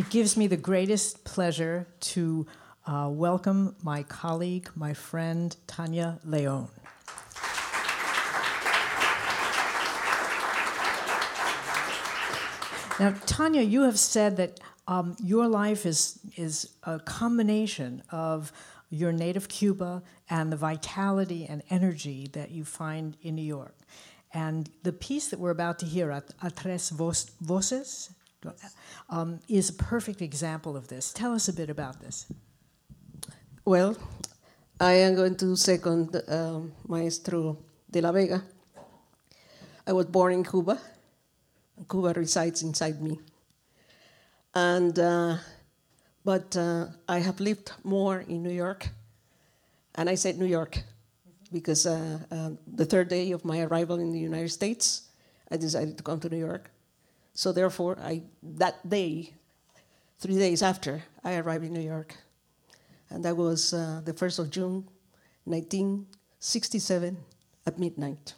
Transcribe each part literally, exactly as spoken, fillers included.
It gives me the greatest pleasure to uh, welcome my colleague, my friend, Tania León. Now, Tania, you have said that um, your life is, is a combination of your native Cuba and the vitality and energy that you find in New York. And the piece that we're about to hear, A, a Tres Voces, um, is a perfect example of this. Tell us a bit about this. Well, I am going to second um, Maestro de la Vega. I was born in Cuba. Cuba resides inside me. And, uh, but uh, I have lived more in New York. And I said New York because uh, uh, the third day of my arrival in the United States, I decided to come to New York. So therefore, I, that day, three days after, I arrived in New York. And that was uh, the first of June, nineteen sixty-seven, at midnight.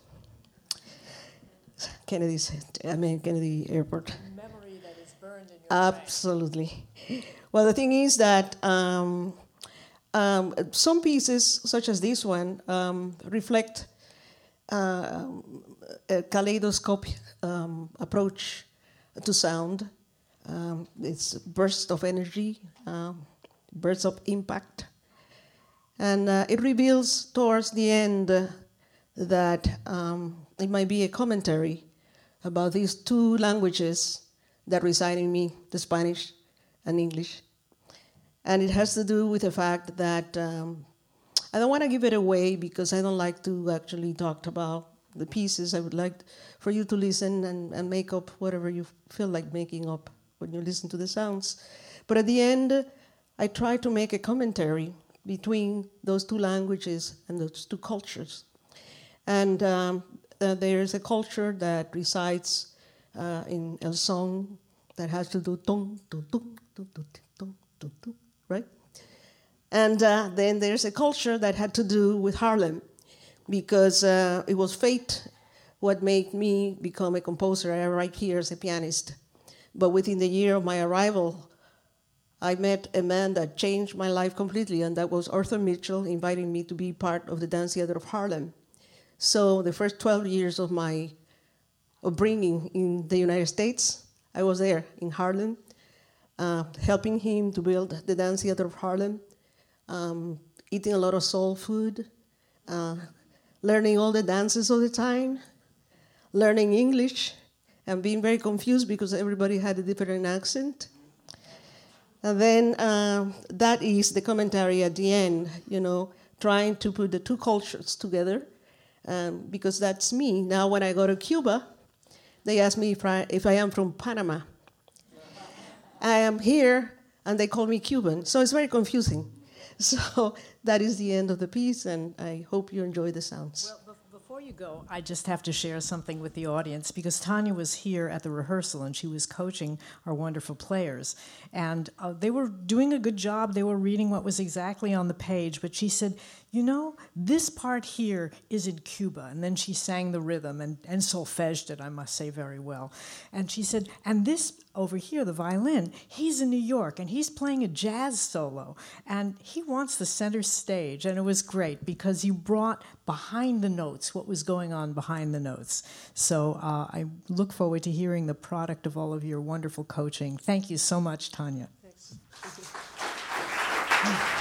Kennedy, I mean Kennedy Airport. Memory that is burned in your Absolutely. Brain. Well, the thing is that um, um, some pieces, such as this one, um, reflect uh, a kaleidoscope um, approach to sound. Um, it's bursts of energy, um, bursts of impact, and uh, it reveals towards the end uh, that um, it might be a commentary about these two languages that reside in me, the Spanish and English. And it has to do with the fact that um, I don't want to give it away because I don't like to actually talk about the pieces. I would like for you to listen and, and make up whatever you feel like making up when you listen to the sounds. But at the end, I try to make a commentary between those two languages and those two cultures. And um, uh, there's a culture that resides uh, in El Son that has to do tung, tung, tung, tung, tung, tung, tung, tung, right? And uh, then there's a culture that had to do with Harlem because uh, it was fate what made me become a composer. I arrived here as a pianist. But within the year of my arrival, I met a man that changed my life completely, and that was Arthur Mitchell, inviting me to be part of the Dance Theater of Harlem. So the first twelve years of my upbringing in the United States, I was there in Harlem, uh, helping him to build the Dance Theater of Harlem, um, eating a lot of soul food, uh, learning all the dances all the time, learning English, and being very confused because everybody had a different accent. And then uh, that is the commentary at the end, you know, trying to put the two cultures together, um, because that's me. Now, when I go to Cuba, they ask me if I, if I am from Panama. I am here, and they call me Cuban, so it's very confusing. So that is the end of the piece, and I hope you enjoy the sounds. Well, before you go, I just have to share something with the audience because Tania was here at the rehearsal and she was coaching our wonderful players. And uh, they were doing a good job. They were reading what was exactly on the page. But she said, you know, this part here is in Cuba. And then she sang the rhythm and, and solfeged it, I must say, very well. And she said, and this over here, the violin, he's in New York and he's playing a jazz solo. And he wants the center stage. And it was great because you brought behind the notes what was going on behind the notes. So uh, I look forward to hearing the product of all of your wonderful coaching. Thank you so much, Tania. Thanks. Thank you.